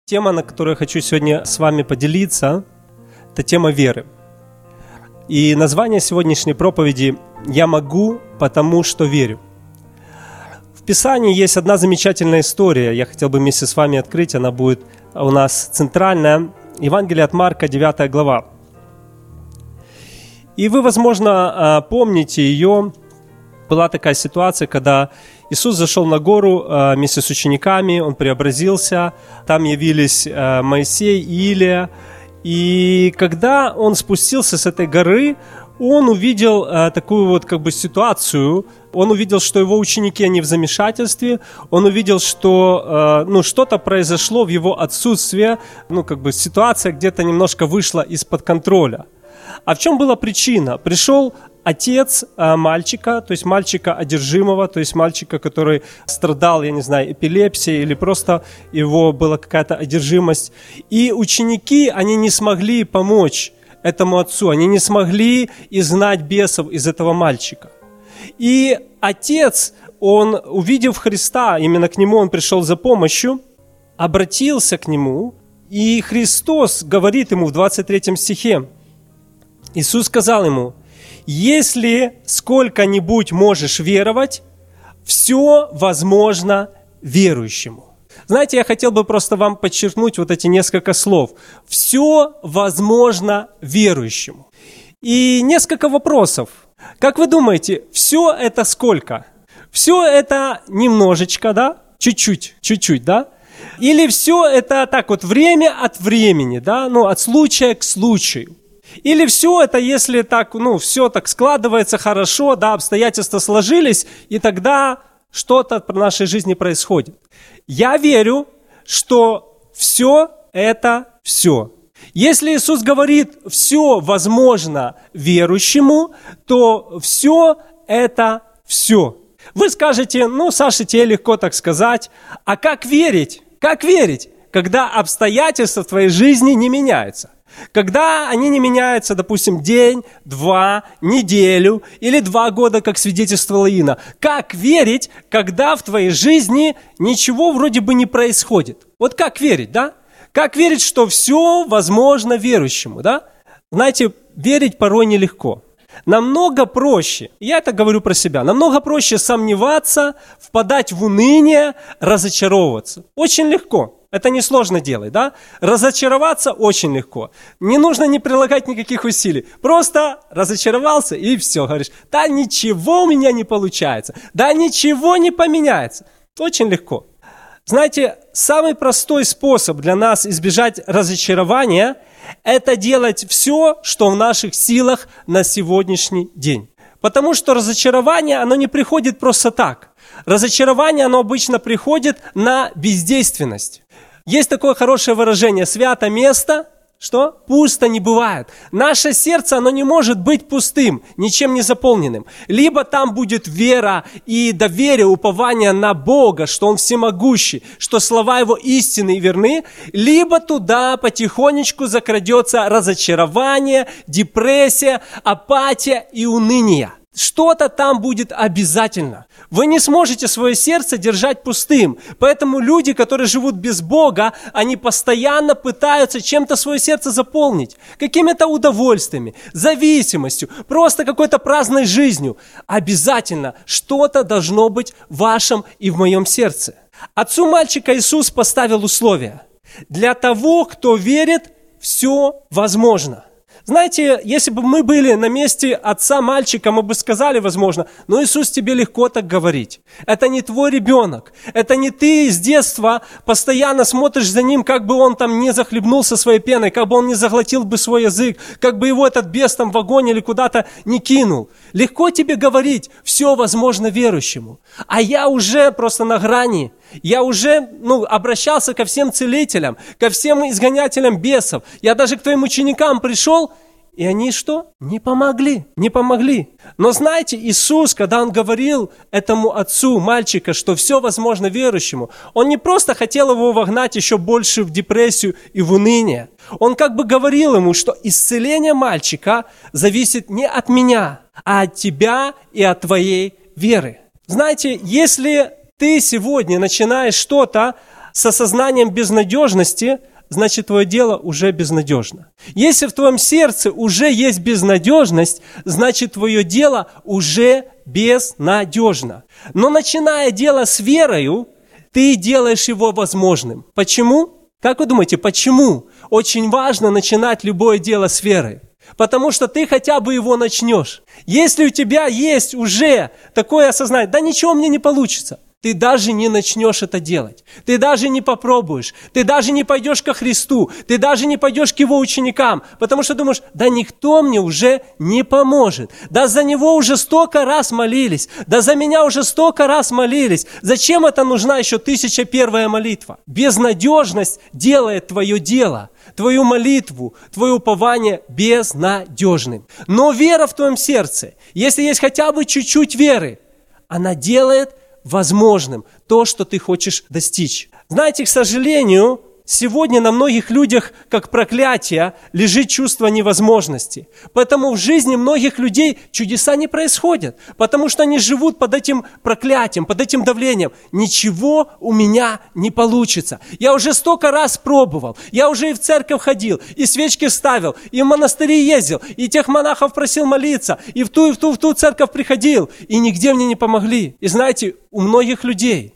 Тема, на которую я хочу сегодня с вами поделиться, это тема веры. И название сегодняшней проповеди «Я могу, потому что верю». В Писании есть одна замечательная история, я хотел бы вместе с вами открыть, она будет у нас центральная. Евангелие от Марка, 9 глава. И вы, возможно, помните ее. Была такая ситуация, когда Иисус зашел на гору вместе с учениками, Он преобразился, там явились Моисей и Илия. И когда Он спустился с этой горы, Он увидел такую ситуацию. Он увидел, что Его ученики, они в замешательстве. Он увидел, что что-то произошло в Его отсутствие. Ситуация где-то немножко вышла из-под контроля. А в чем была причина? Пришел отец мальчика, то есть мальчика одержимого, то есть мальчика, который страдал, эпилепсией или просто его была какая-то одержимость. И ученики, они не смогли помочь этому отцу, они не смогли изгнать бесов из этого мальчика. И отец, он, увидев Христа, именно к нему он пришел за помощью, обратился к нему, и Христос говорит ему в 23 стихе, Иисус сказал ему: «Если сколько-нибудь можешь веровать, все возможно верующему». Знаете, я хотел бы просто вам подчеркнуть эти несколько слов. Все возможно верующему. И несколько вопросов. Как вы думаете, все это сколько? Все это немножечко, да? Чуть-чуть, да? Или все это время от времени, да? от случая к случаю? Или все это, если все так складывается хорошо, да, обстоятельства сложились, и тогда что-то в нашей жизни происходит. Я верю, что все это все. Если Иисус говорит, все возможно верующему, то все это все. Вы скажете, Саша, тебе легко так сказать, а как верить? Как верить, когда обстоятельства в твоей жизни не меняются? Когда они не меняются, допустим, день, 2, неделю или 2 года, как свидетельствовала Инна. Как верить, когда в твоей жизни ничего вроде бы не происходит? Как верить, да? Как верить, что все возможно верующему, да? Знаете, верить порой нелегко. Намного проще, я это говорю про себя, намного проще сомневаться, впадать в уныние, разочаровываться. Очень легко. Это несложно делать, да? Разочароваться очень легко. Не нужно не прилагать никаких усилий. Просто разочаровался и все. Говоришь, да ничего у меня не получается. Да ничего не поменяется. Очень легко. Знаете, самый простой способ для нас избежать разочарования – это делать все, что в наших силах на сегодняшний день. Потому что разочарование, оно не приходит просто так. Разочарование, оно обычно приходит на бездейственность. Есть такое хорошее выражение: свято место, что? Пусто не бывает. Наше сердце, оно не может быть пустым, ничем не заполненным. Либо там будет вера и доверие, упование на Бога, что Он всемогущий, что слова Его истинны и верны, либо туда потихонечку закрадется разочарование, депрессия, апатия и уныние. Что-то там будет обязательно. Вы не сможете свое сердце держать пустым. Поэтому люди, которые живут без Бога, они постоянно пытаются чем-то свое сердце заполнить. Какими-то удовольствиями, зависимостью, просто какой-то праздной жизнью. Обязательно что-то должно быть в вашем и в моем сердце. Отцу мальчика Иисус поставил условия. Для того, кто верит, все возможно. Знаете, если бы мы были на месте отца мальчика, мы бы сказали, возможно, Иисус, тебе легко так говорить. Это не твой ребенок. Это не ты с детства постоянно смотришь за ним, как бы он там не захлебнулся своей пеной, как бы он не заглотил бы свой язык, как бы его этот бес там в огонь или куда-то не кинул. Легко тебе говорить, все возможно верующему. А я уже просто на грани. Я уже обращался ко всем целителям, ко всем изгонятелям бесов. Я даже к твоим ученикам пришел, и они что? Не помогли. Но знаете, Иисус, когда Он говорил этому отцу мальчика, что все возможно верующему, Он не просто хотел его вогнать еще больше в депрессию и в уныние. Он как бы говорил ему, что исцеление мальчика зависит не от меня, а от тебя и от твоей веры. Знаете, если ты сегодня начинаешь что-то с осознанием безнадежности, значит, твое дело уже безнадежно. Если в твоем сердце уже есть безнадежность, значит, твое дело уже безнадежно. Но начиная дело с верою, ты делаешь его возможным. Почему? Как вы думаете, почему? Очень важно начинать любое дело с верой. Потому что ты хотя бы его начнешь. Если у тебя есть уже такое осознание, да ничего мне не получится, ты даже не начнешь это делать. Ты даже не попробуешь. Ты даже не пойдешь ко Христу. Ты даже не пойдешь к Его ученикам. Потому что думаешь, да никто мне уже не поможет. Да за него уже столько раз молились. Да за меня уже столько раз молились. Зачем это нужна еще 1001 молитва? Безнадежность делает твое дело, твою молитву, твое упование безнадежным. Но вера в твоем сердце, если есть хотя бы чуть-чуть веры, она делает возможным то, что ты хочешь достичь. Знаете, к сожалению, сегодня на многих людях, как проклятие, лежит чувство невозможности. Поэтому в жизни многих людей чудеса не происходят, потому что они живут под этим проклятием, под этим давлением. Ничего у меня не получится. Я уже столько раз пробовал, я уже и в церковь ходил, и свечки ставил, и в монастыри ездил, и тех монахов просил молиться, и в ту церковь приходил, и нигде мне не помогли. И знаете, у многих людей,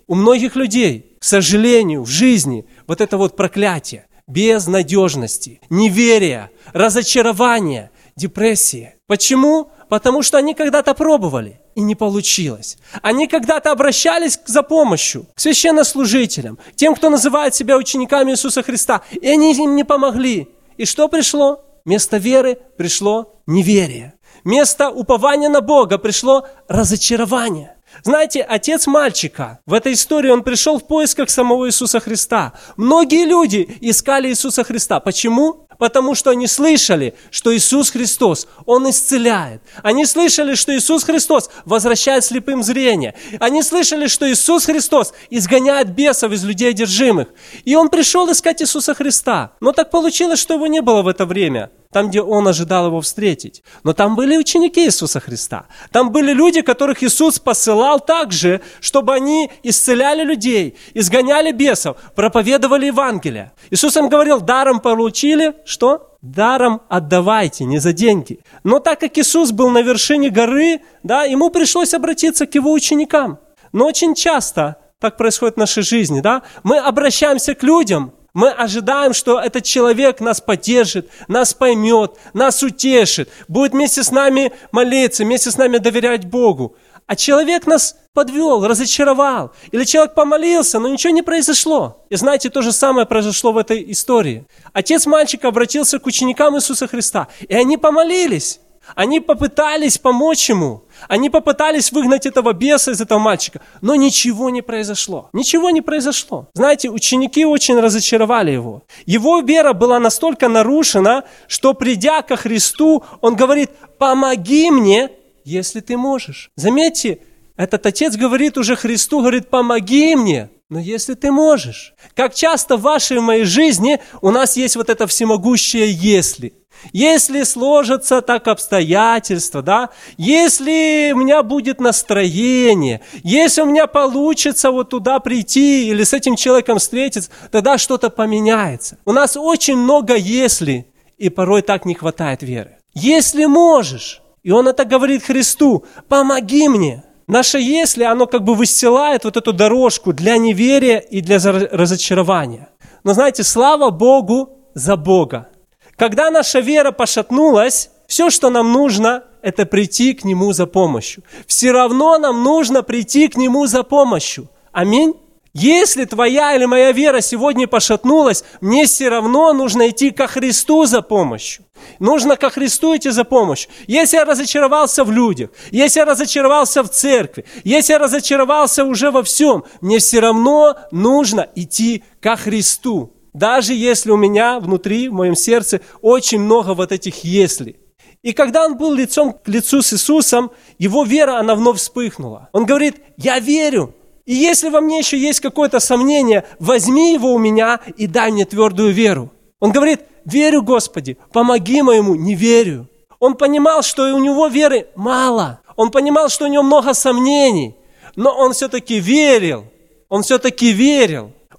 к сожалению, в жизни вот это вот проклятие безнадежности, неверия, разочарования, депрессии. Почему? Потому что они когда-то пробовали, и не получилось. Они когда-то обращались за помощью к священнослужителям, тем, кто называет себя учениками Иисуса Христа, и они им не помогли. И что пришло? Вместо веры пришло неверие. Вместо упования на Бога пришло разочарование. Знаете, отец мальчика, в этой истории он пришел в поисках самого Иисуса Христа. Многие люди искали Иисуса Христа. Почему? Потому что они слышали, что Иисус Христос, Он исцеляет. Они слышали, что Иисус Христос возвращает слепым зрение. Они слышали, что Иисус Христос изгоняет бесов из людей одержимых. И он пришел искать Иисуса Христа. Но так получилось, что его не было в это время, там, где он ожидал его встретить. Но там были ученики Иисуса Христа. Там были люди, которых Иисус посылал также, чтобы они исцеляли людей, изгоняли бесов, проповедовали Евангелие. Иисус им говорил, даром получили, что? Даром отдавайте, не за деньги. Но так как Иисус был на вершине горы, да, ему пришлось обратиться к его ученикам. Но очень часто так происходит в нашей жизни, да, мы обращаемся к людям, мы ожидаем, что этот человек нас поддержит, нас поймет, нас утешит, будет вместе с нами молиться, вместе с нами доверять Богу. А человек нас подвел, разочаровал. Или человек помолился, но ничего не произошло. И знаете, то же самое произошло в этой истории. Отец мальчика обратился к ученикам Иисуса Христа, и они помолились. Они попытались помочь ему. Они попытались выгнать этого беса из этого мальчика. Но ничего не произошло. Ничего не произошло. Знаете, ученики очень разочаровали его. Его вера была настолько нарушена, что придя ко Христу, он говорит, помоги мне, если ты можешь. Заметьте, этот отец говорит уже Христу, говорит, помоги мне, но если ты можешь. Как часто в вашей и моей жизни у нас есть вот это всемогущее «если». Если сложатся так обстоятельства, да, если у меня будет настроение, если у меня получится вот туда прийти или с этим человеком встретиться, тогда что-то поменяется. У нас очень много «если», и порой так не хватает веры. Если можешь, и он это говорит Христу, помоги мне. Наше «если», оно как бы выстилает вот эту дорожку для неверия и для разочарования. Но знаете, слава Богу за Бога. Когда наша вера пошатнулась, все, что нам нужно, это прийти к Нему за помощью. Все равно нам нужно прийти к Нему за помощью. Аминь. Если твоя или моя вера сегодня пошатнулась, мне все равно нужно идти ко Христу за помощью. Нужно ко Христу идти за помощью. Если я разочаровался в людях, если я разочаровался в церкви, если я разочаровался уже во всем, мне все равно нужно идти ко Христу. Даже если у меня внутри, в моем сердце, очень много вот этих «если». И когда он был лицом к лицу с Иисусом, его вера, она вновь вспыхнула. Он говорит, я верю. И если во мне еще есть какое-то сомнение, возьми его у меня и дай мне твердую веру. Он говорит, верю, Господи, помоги моему неверию. Он понимал, что и у него веры мало. Он понимал, что у него много сомнений. Но он все-таки верил. Он все-таки верил.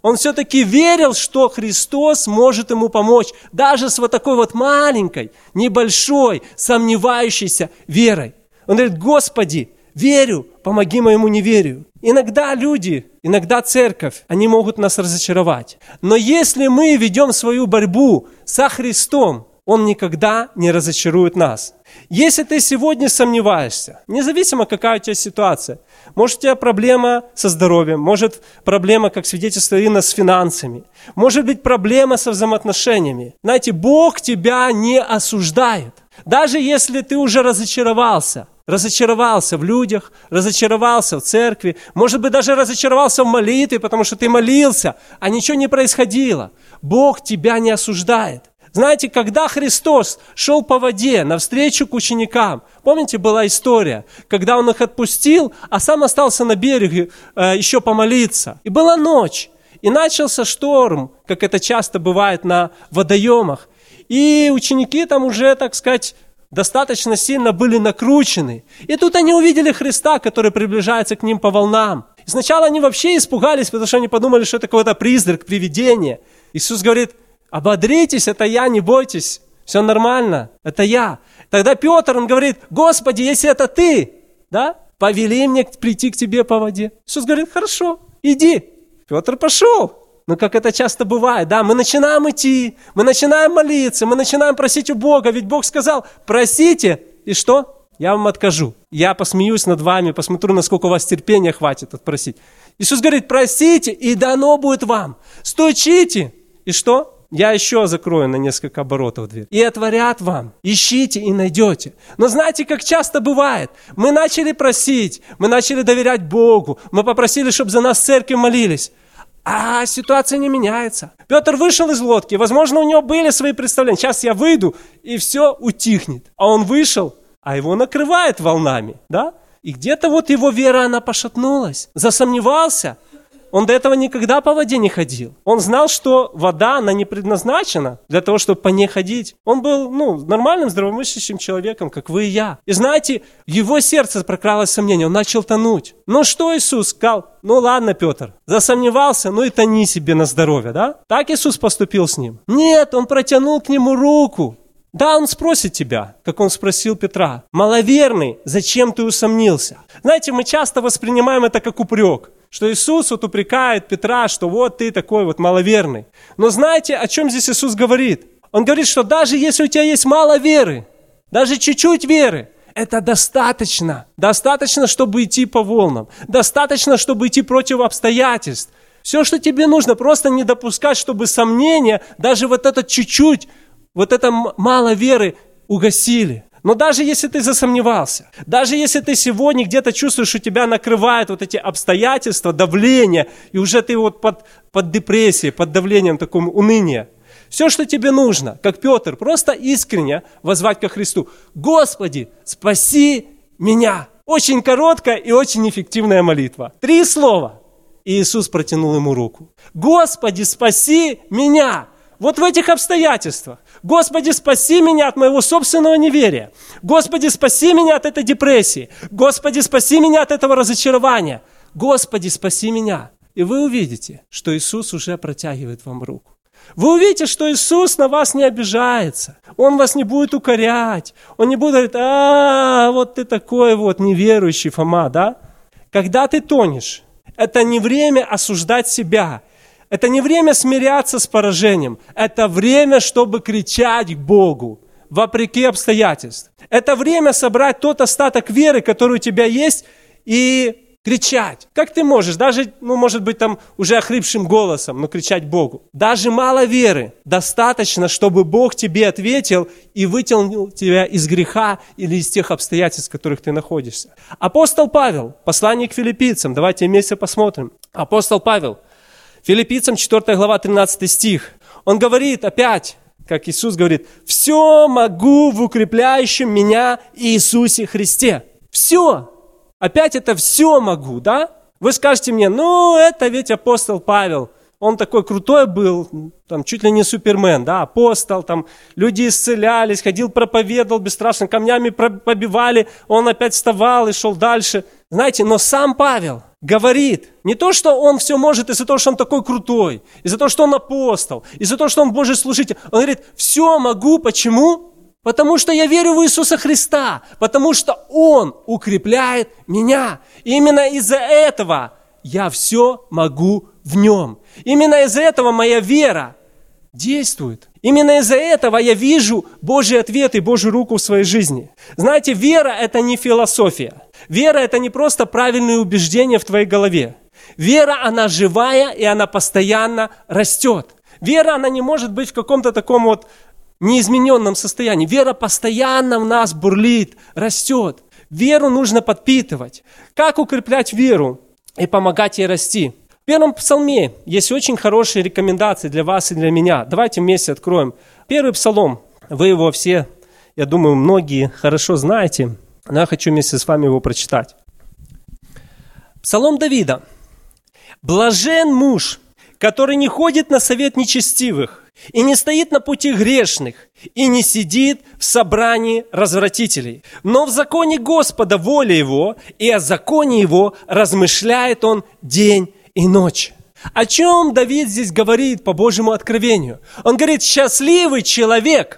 Он все-таки верил, что Христос может ему помочь, даже с вот такой вот маленькой, небольшой, сомневающейся верой. Он говорит: Господи, верю, помоги моему неверию. Иногда люди, иногда церковь, они могут нас разочаровать. Но если мы ведем свою борьбу со Христом, Он никогда не разочарует нас. Если ты сегодня сомневаешься, независимо какая у тебя ситуация, может у тебя проблема со здоровьем, может проблема, как свидетельствовала Инна, с финансами, может быть проблема со взаимоотношениями. Знаете, Бог тебя не осуждает. Даже если ты уже разочаровался в людях, разочаровался в церкви, может быть, даже разочаровался в молитве, потому что ты молился, а ничего не происходило. Бог тебя не осуждает. Знаете, когда Христос шел по воде навстречу к ученикам, помните, была история, когда Он их отпустил, а сам остался на береге еще помолиться. И была ночь, и начался шторм, как это часто бывает на водоемах. И ученики там уже, так сказать, достаточно сильно были накручены. И тут они увидели Христа, который приближается к ним по волнам. И сначала они вообще испугались, потому что они подумали, что это какой-то призрак, привидение. Иисус говорит: ободритесь, это я, не бойтесь, все нормально, это я. Тогда Петр, он говорит: Господи, если это ты, да, повели мне прийти к тебе по воде. Иисус говорит: хорошо, иди. Петр пошел. Ну, как это часто бывает, да, мы начинаем идти, мы начинаем молиться, мы начинаем просить у Бога, ведь Бог сказал: просите, и что? Я вам откажу. Я посмеюсь над вами, посмотрю, насколько у вас терпения хватит отпросить. Иисус говорит: просите, и дано будет вам. Стучите, и что? Я еще закрою на несколько оборотов дверь. И отворят вам. Ищите и найдете. Но знаете, как часто бывает? Мы начали просить, мы начали доверять Богу, мы попросили, чтобы за нас в церкви молились. А ситуация не меняется. Петр вышел из лодки, возможно, у него были свои представления. Сейчас я выйду, и все утихнет. А он вышел, а его накрывает волнами, да? И где-то вот его вера, она пошатнулась, засомневался. Он до этого никогда по воде не ходил. Он знал, что вода, она не предназначена для того, чтобы по ней ходить. Он был, нормальным, здравомыслящим человеком, как вы и я. И знаете, в его сердце прокралось сомнение, он начал тонуть. Ну что Иисус сказал? Ну ладно, Петр, засомневался, и тони себе на здоровье, да? Так Иисус поступил с ним? Нет, он протянул к нему руку. Да, он спросит тебя, как он спросил Петра: маловерный, зачем ты усомнился? Знаете, мы часто воспринимаем это как упрек, что Иисус вот упрекает Петра, что вот ты такой вот маловерный. Но знаете, о чем здесь Иисус говорит? Он говорит, что даже если у тебя есть мало веры, даже чуть-чуть веры, это достаточно. Достаточно, чтобы идти по волнам. Достаточно, чтобы идти против обстоятельств. Все, что тебе нужно, просто не допускать, чтобы сомнения, даже вот это чуть-чуть, вот это мало веры угасили. Но даже если ты засомневался, даже если ты сегодня где-то чувствуешь, что тебя накрывают вот эти обстоятельства, давление, и уже ты вот под депрессией, под давлением такого уныния, все, что тебе нужно, как Петр, просто искренне воззвать ко Христу: Господи, спаси меня. Очень короткая и очень эффективная молитва. 3 слова. И Иисус протянул ему руку. Господи, спаси меня. Вот в этих обстоятельствах. Господи, спаси меня от моего собственного неверия. Господи, спаси меня от этой депрессии. Господи, спаси меня от этого разочарования. Господи, спаси меня. И вы увидите, что Иисус уже протягивает вам руку. Вы увидите, что Иисус на вас не обижается. Он вас не будет укорять. Он не будет говорить: вот ты такой вот неверующий, Фома, да? Когда ты тонешь, это не время осуждать себя. Это не время смиряться с поражением. Это время, чтобы кричать к Богу, вопреки обстоятельств. Это время собрать тот остаток веры, который у тебя есть, и кричать. Как ты можешь? Даже, может быть, там уже охрипшим голосом, но кричать Богу. Даже мало веры достаточно, чтобы Бог тебе ответил и вытянул тебя из греха или из тех обстоятельств, в которых ты находишься. Апостол Павел, послание к филиппийцам, давайте вместе посмотрим. Апостол Павел, Филиппийцам 4 глава 13 стих. Он говорит опять, как Иисус говорит: «Все могу в укрепляющем меня Иисусе Христе». Все. Опять это «все могу», да? Вы скажете мне: это ведь апостол Павел. он такой крутой был, там чуть ли не супермен, да, апостол, там люди исцелялись, ходил, проповедовал, бесстрашно камнями побивали, он опять вставал и шел дальше. Знаете, но сам Павел говорит, не то, что он все может из-за того, что он такой крутой, из-за того, что он апостол, из-за того, что он Божий служитель. Он говорит, все могу, почему? Потому что я верю в Иисуса Христа, потому что Он укрепляет меня. И именно из-за этого я все могу в Нем. Именно из-за этого моя вера действует. Именно из-за этого я вижу Божий ответ и Божью руку в своей жизни. Знаете, вера – это не философия. Вера – это не просто правильные убеждения в твоей голове. Вера, она живая, и она постоянно растет. Вера, она не может быть в каком-то таком вот неизмененном состоянии. Вера постоянно в нас бурлит, растет. Веру нужно подпитывать. Как укреплять веру и помогать ей расти? В первом псалме есть очень хорошие рекомендации для вас и для меня. Давайте вместе откроем. Первый псалом. Вы его все, я думаю, многие хорошо знаете. Но я хочу вместе с вами его прочитать. Псалом Давида. «Блажен муж, который не ходит на совет нечестивых, и не стоит на пути грешных, и не сидит в собрании развратителей. Но в законе Господа воля его, и о законе его размышляет он день и ночь». О чем Давид здесь говорит по Божьему откровению? Он говорит, счастливый человек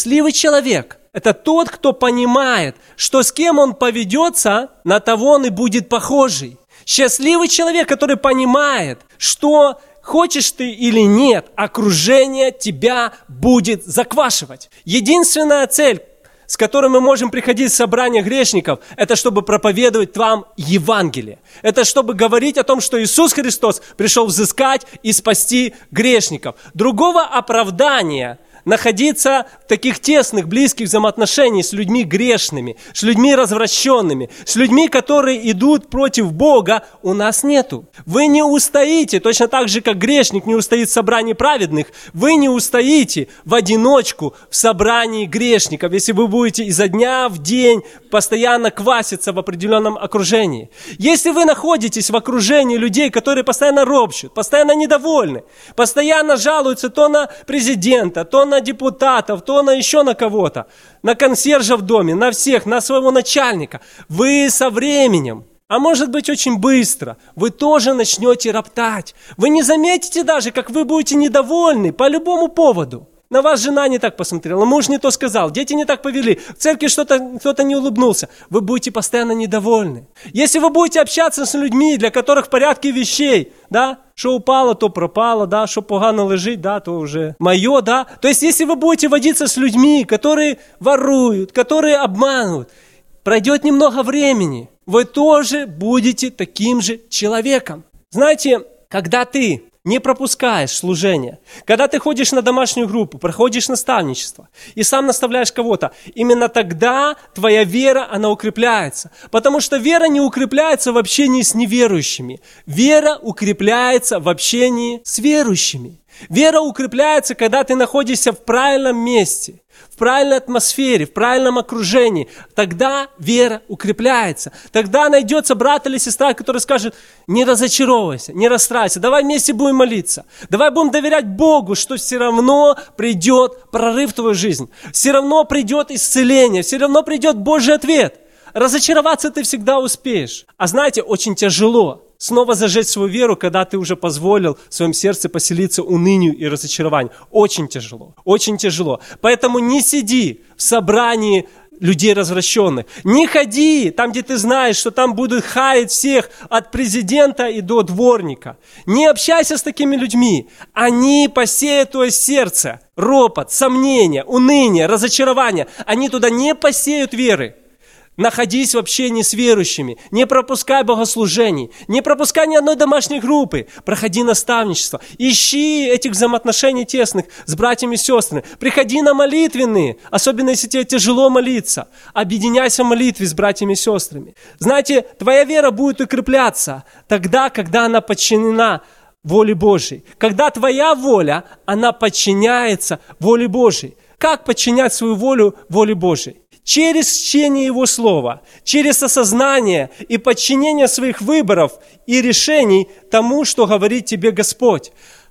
– это тот, кто понимает, что с кем он поведется, на того он и будет похожий. Счастливый человек, который понимает, что хочешь ты или нет, окружение тебя будет заквашивать. Единственная цель, с которой мы можем приходить в собрание грешников, это чтобы проповедовать вам Евангелие. Это чтобы говорить о том, что Иисус Христос пришел взыскать и спасти грешников. Другого оправдания находиться в таких тесных, близких взаимоотношениях с людьми грешными, с людьми развращенными, с людьми, которые идут против Бога, у нас нету. Вы не устоите, точно так же, как грешник не устоит в собрании праведных, вы не устоите в одиночку в собрании грешников, если вы будете изо дня в день постоянно кваситься в определенном окружении. Если вы находитесь в окружении людей, которые постоянно ропщут, постоянно недовольны, постоянно жалуются то на президента, то на депутатов, то на еще на кого-то, на консьержа в доме, на всех, на своего начальника. Вы со временем, а может быть очень быстро, вы тоже начнете роптать. Вы не заметите даже, как вы будете недовольны по любому поводу. На вас жена не так посмотрела, муж не то сказал, дети не так повели, в церкви кто-то не улыбнулся. Вы будете постоянно недовольны. Если вы будете общаться с людьми, для которых в порядке вещей, да, что упало, то пропало, да, что погано лежит, да, то уже мое, да. То есть, если вы будете водиться с людьми, которые воруют, которые обманывают, пройдет немного времени, вы тоже будете таким же человеком. Знаете, когда ты не пропускаешь служение, когда ты ходишь на домашнюю группу, проходишь наставничество и сам наставляешь кого-то, именно тогда твоя вера, она укрепляется. Потому что вера не укрепляется в общении с неверующими. Вера укрепляется в общении с верующими. Вера укрепляется, когда ты находишься в правильном месте, в правильной атмосфере, в правильном окружении. Тогда вера укрепляется. Тогда найдется брат или сестра, который скажет: не разочаровывайся, не расстраивайся, давай вместе будем молиться. Давай будем доверять Богу, что все равно придет прорыв в твою жизнь. Все равно придет исцеление, все равно придет Божий ответ. Разочароваться ты всегда успеешь. А знаете, очень тяжело снова зажечь свою веру, когда ты уже позволил в своем сердце поселиться унынию и разочарованию. Очень тяжело, очень тяжело. Поэтому не сиди в собрании людей развращенных. Не ходи там, где ты знаешь, что там будут хаять всех от президента и до дворника. Не общайся с такими людьми. Они посеют твое сердце ропот, сомнения, уныние, разочарование. Они туда не посеют веры. Находись в общении с верующими, не пропускай богослужений, не пропускай ни одной домашней группы, проходи наставничество, ищи этих взаимоотношений тесных с братьями и сестрами, приходи на молитвенные, особенно если тебе тяжело молиться, объединяйся в молитве с братьями и сестрами. Знаете, твоя вера будет укрепляться тогда, когда она подчинена воле Божьей, когда твоя воля, она подчиняется воле Божьей. Как подчинять свою волю воле Божьей? Через чтение Его Слова, через осознание и подчинение своих выборов и решений тому, что говорит тебе Господь.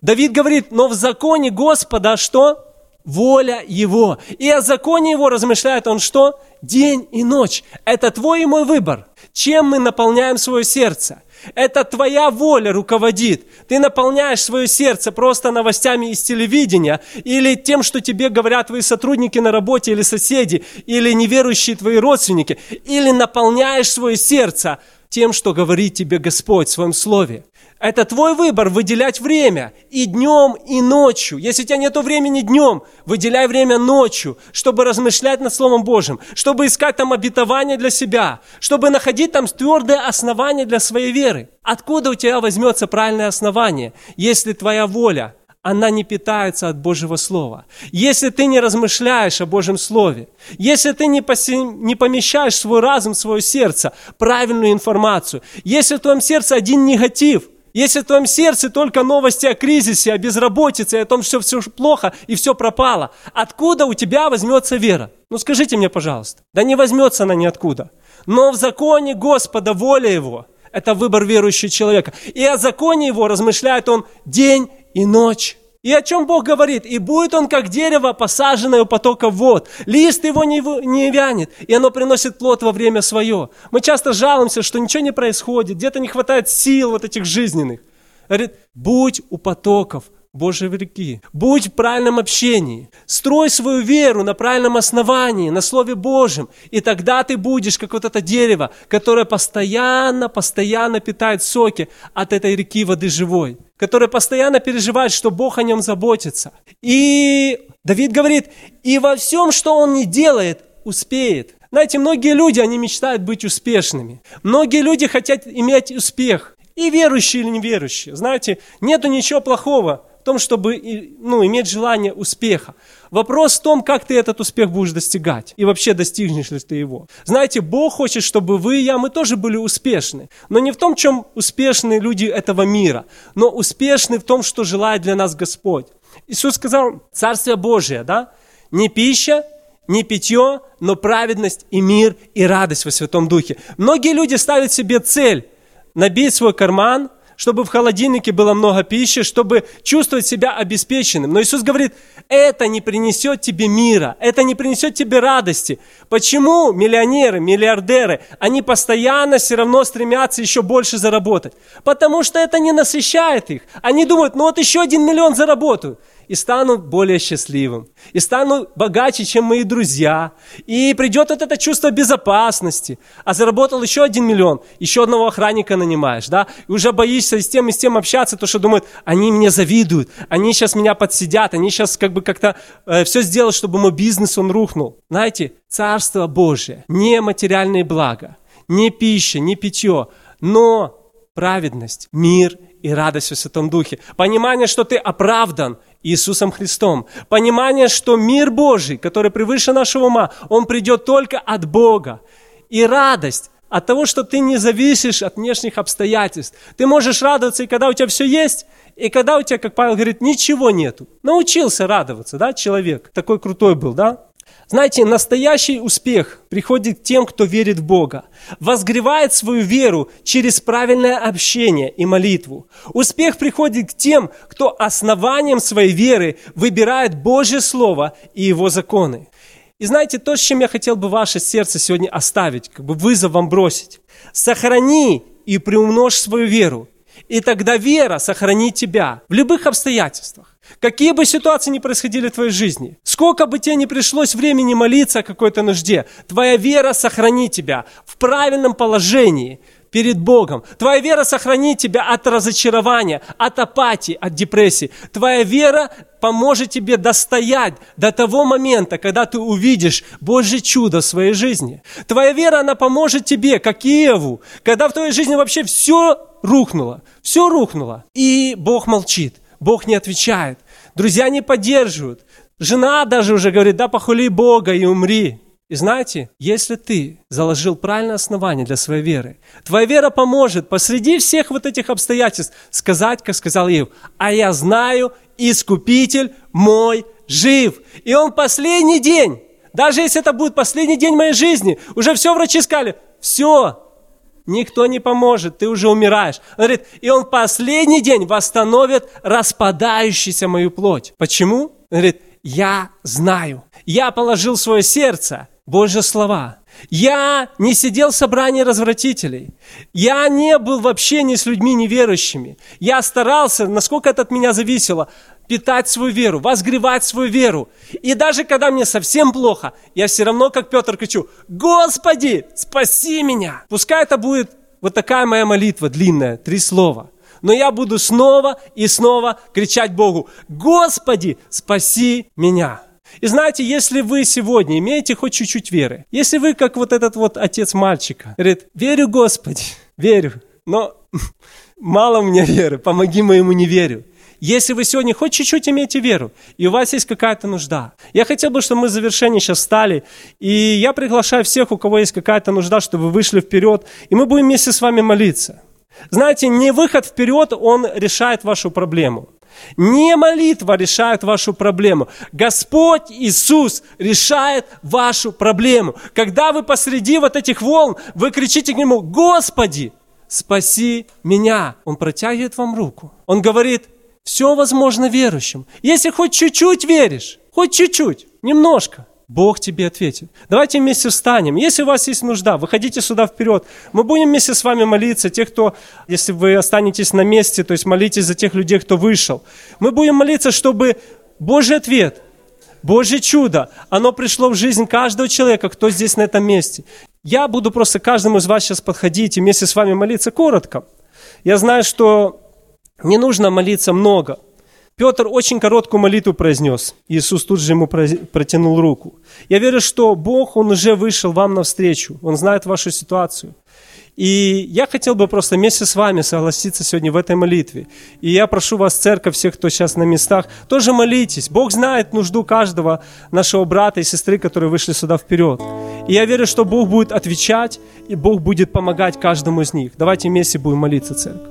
Давид говорит, но в законе Господа что? Воля Его. И о законе Его размышляет он что? День и ночь. Это твой и мой выбор. Чем мы наполняем свое сердце? Это твоя воля руководит. Ты наполняешь свое сердце просто новостями из телевидения или тем, что тебе говорят твои сотрудники на работе или соседи, или неверующие твои родственники, или наполняешь свое сердце тем, что говорит тебе Господь в Своем Слове. Это твой выбор выделять время и днем, и ночью. Если у тебя нет времени днем, выделяй время ночью, чтобы размышлять над Словом Божьим, чтобы искать там обетование для себя, чтобы находить там твердое основание для своей веры. Откуда у тебя возьмется правильное основание, если твоя воля, она не питается от Божьего Слова? Если ты не размышляешь о Божьем Слове, если ты не помещаешь в свой разум, в свое сердце правильную информацию, если в твоем сердце один негатив, если в твоем сердце только новости о кризисе, о безработице, о том, что все плохо и все пропало, откуда у тебя возьмется вера? Ну скажите мне, пожалуйста. Да не возьмется она ниоткуда. Но в законе Господа воля Его – это выбор верующего человека. И о законе Его размышляет он день и ночь. И о чем Бог говорит? И будет он, как дерево, посаженное у потока вод. Лист его не вянет, и оно приносит плод во время свое. Мы часто жалуемся, что ничего не происходит, где-то не хватает сил вот этих жизненных. Говорит, будь у потоков Божьей реки, будь в правильном общении, строй свою веру на правильном основании, на Слове Божьем, и тогда ты будешь, как вот это дерево, которое постоянно питает соки от этой реки воды живой, которое постоянно переживает, что Бог о нем заботится. И Давид говорит, и во всем, что он не делает, успеет. Знаете, многие люди, они мечтают быть успешными. Многие люди хотят иметь успех. И верующие или неверующие. Знаете, нету ничего плохого в том, чтобы иметь желание успеха. Вопрос в том, как ты этот успех будешь достигать. И вообще достигнешь ли ты его. Знаете, Бог хочет, чтобы вы и мы тоже были успешны. Но не в том, в чем успешны люди этого мира. Но успешны в том, что желает для нас Господь. Иисус сказал, Царствие Божие, да? Не пища, не питье, но праведность и мир и радость во Святом Духе. Многие люди ставят себе цель набить свой карман, чтобы в холодильнике было много пищи, чтобы чувствовать себя обеспеченным. Но Иисус говорит, это не принесет тебе мира, это не принесет тебе радости. Почему миллионеры, миллиардеры, они постоянно все равно стремятся еще больше заработать? Потому что это не насыщает их. Они думают, еще 1 миллион заработаю. И стану более счастливым, и стану богаче, чем мои друзья, и придет вот это чувство безопасности. А заработал еще 1 миллион, еще одного охранника нанимаешь, да? И уже боишься с тем общаться, потому что думают, они мне завидуют, они сейчас меня подсидят, они сейчас как-то все сделают, чтобы мой бизнес, он рухнул. Знаете, Царство Божие, не материальные блага, не пища, не питье, но праведность, мир и радость во Святом Духе. Понимание, что ты оправдан Иисусом Христом. Понимание, что мир Божий, который превыше нашего ума, он придет только от Бога. И радость от того, что ты не зависишь от внешних обстоятельств. Ты можешь радоваться и когда у тебя все есть, и когда у тебя, как Павел говорит, ничего нету. Научился радоваться, да, человек. Такой крутой был, да? Знаете, настоящий успех приходит к тем, кто верит в Бога, возгревает свою веру через правильное общение и молитву. Успех приходит к тем, кто основанием своей веры выбирает Божье Слово и Его законы. И знаете, то, с чем я хотел бы ваше сердце сегодня оставить, вызов вам бросить. Сохрани и приумножь свою веру, и тогда вера сохранит тебя в любых обстоятельствах. Какие бы ситуации ни происходили в твоей жизни, сколько бы тебе ни пришлось времени молиться о какой-то нужде, твоя вера сохранит тебя в правильном положении перед Богом. Твоя вера сохранит тебя от разочарования, от апатии, от депрессии. Твоя вера поможет тебе достоять до того момента, когда ты увидишь Божье чудо в своей жизни. Твоя вера, она поможет тебе, как Иову, когда в твоей жизни вообще все рухнуло, и Бог молчит. Бог не отвечает. Друзья не поддерживают. Жена даже уже говорит, да похвали Бога и умри. И знаете, если ты заложил правильное основание для своей веры, твоя вера поможет посреди всех вот этих обстоятельств сказать, как сказал Иов, а я знаю, Искупитель мой жив. И он последний день, даже если это будет последний день моей жизни, уже все врачи сказали, все, никто не поможет, ты уже умираешь. Он говорит, и Он в последний день восстановит распадающуюся мою плоть. Почему? Он говорит, я знаю, я положил свое сердце, Божьи слова. Я не сидел в собрании развратителей. Я не был в общении с людьми неверующими. Я старался, насколько это от меня зависело, питать свою веру, возгревать свою веру. И даже когда мне совсем плохо, я все равно, как Петр, кричу: «Господи, спаси меня!» Пускай это будет вот такая моя молитва длинная, 3 слова. Но я буду снова и снова кричать Богу: «Господи, спаси меня!» И знаете, если вы сегодня имеете хоть чуть-чуть веры, если вы, как вот этот вот отец мальчика, говорит: «Верю, Господи, верю, но мало у меня веры, помоги моему неверию». Если вы сегодня хоть чуть-чуть имеете веру, и у вас есть какая-то нужда, я хотел бы, чтобы мы в завершении сейчас встали, и я приглашаю всех, у кого есть какая-то нужда, чтобы вы вышли вперед, и мы будем вместе с вами молиться. Знаете, не выход вперед, он решает вашу проблему. Не молитва решает вашу проблему. Господь Иисус решает вашу проблему. Когда вы посреди вот этих волн, вы кричите к Нему: «Господи, спаси меня!» Он протягивает вам руку. Он говорит: все возможно верующим. Если хоть чуть-чуть веришь, хоть чуть-чуть, немножко, Бог тебе ответит. Давайте вместе встанем. Если у вас есть нужда, выходите сюда вперед. Мы будем вместе с вами молиться. Те, кто, если вы останетесь на месте, то есть молитесь за тех людей, кто вышел. Мы будем молиться, чтобы Божий ответ, Божье чудо, оно пришло в жизнь каждого человека, кто здесь на этом месте. Я буду просто каждому из вас сейчас подходить и вместе с вами молиться коротко. Я знаю, что не нужно молиться много. Петр очень короткую молитву произнес. Иисус тут же ему протянул руку. Я верю, что Бог, Он уже вышел вам навстречу. Он знает вашу ситуацию. И я хотел бы просто вместе с вами согласиться сегодня в этой молитве. И я прошу вас, церковь, всех, кто сейчас на местах, тоже молитесь. Бог знает нужду каждого нашего брата и сестры, которые вышли сюда вперед. И я верю, что Бог будет отвечать, и Бог будет помогать каждому из них. Давайте вместе будем молиться, церковь.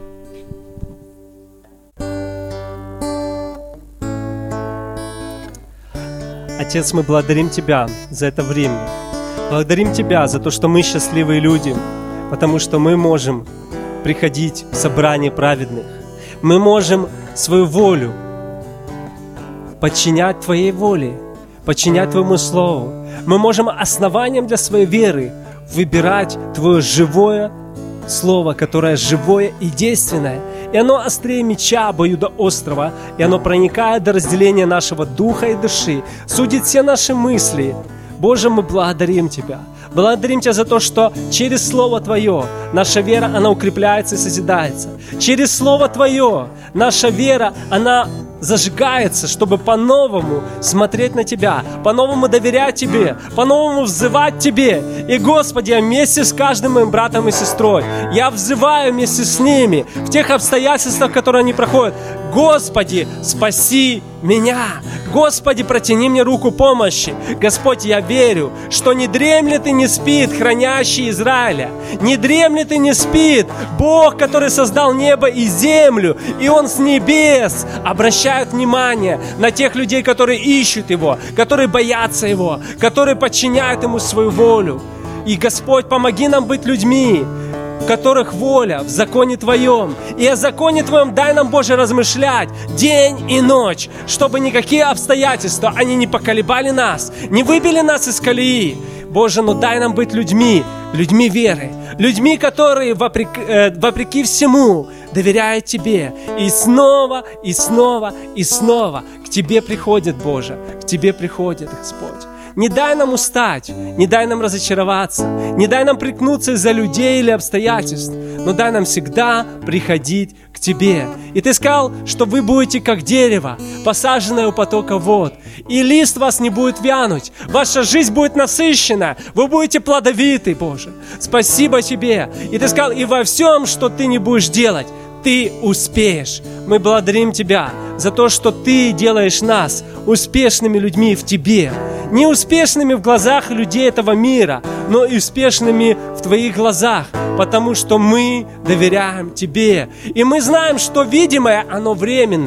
Отец, мы благодарим Тебя за это время. Благодарим Тебя за то, что мы счастливые люди, потому что мы можем приходить в собрание праведных. Мы можем свою волю подчинять Твоей воле, подчинять Твоему Слову. Мы можем основанием для своей веры выбирать Твое живое Слово, которое живое и действенное. И оно острее меча обоюдоострого, и оно проникает до разделения нашего духа и души, судит все наши мысли. Боже, мы благодарим Тебя. Благодарим Тебя за то, что через Слово Твое наша вера, она укрепляется и созидается. Через Слово Твое наша вера, она зажигается, чтобы по-новому смотреть на Тебя, по-новому доверять Тебе, по-новому взывать Тебе. И, Господи, я вместе с каждым моим братом и сестрой, я взываю вместе с ними в тех обстоятельствах, которые они проходят. Господи, спаси меня. Господи, протяни мне руку помощи. Господь, я верю, что не дремлет и не спит хранящий Израиля. Не дремлет и не спит Бог, который создал небо и землю. И Он с небес обращает внимание на тех людей, которые ищут Его, которые боятся Его, которые подчиняют Ему свою волю. И, Господь, помоги нам быть людьми, в которых воля в законе Твоем. И о законе Твоем дай нам, Боже, размышлять день и ночь, чтобы никакие обстоятельства, они не поколебали нас, не выбили нас из колеи. Боже, ну дай нам быть людьми веры, людьми, которые вопреки всему доверяют Тебе. И снова, и снова, и снова к Тебе приходит, Боже, к Тебе приходит, Господь. Не дай нам устать, не дай нам разочароваться, не дай нам прикнуться из-за людей или обстоятельств, но дай нам всегда приходить к Тебе. И Ты сказал, что вы будете как дерево, посаженное у потока вод, и лист вас не будет вянуть, ваша жизнь будет насыщена, вы будете плодовиты, Боже. Спасибо Тебе. И Ты сказал, и во всем, что Ты не будешь делать, Ты успеешь. Мы благодарим Тебя за то, что Ты делаешь нас успешными людьми в Тебе. Не успешными в глазах людей этого мира, но и успешными в Твоих глазах, потому что мы доверяем Тебе. И мы знаем, что видимое, оно временное,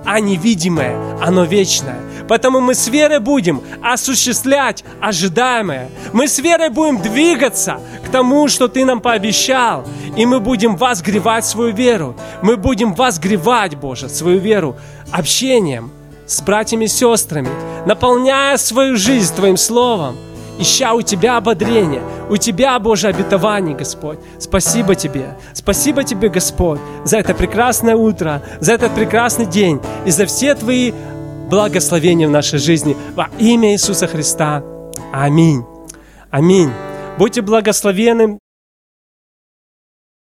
а невидимое, оно вечное. Поэтому мы с верой будем осуществлять ожидаемое. Мы с верой будем двигаться к тому, что Ты нам пообещал. И мы будем возгревать свою веру. Мы будем возгревать, Боже, свою веру общением с братьями и сестрами, наполняя свою жизнь Твоим Словом, ища у Тебя ободрение, у Тебя, Боже, обетование, Господь. Спасибо Тебе, Господь, за это прекрасное утро, за этот прекрасный день и за все Твои благословения в нашей жизни. Во имя Иисуса Христа. Аминь. Аминь. Будьте благословенны.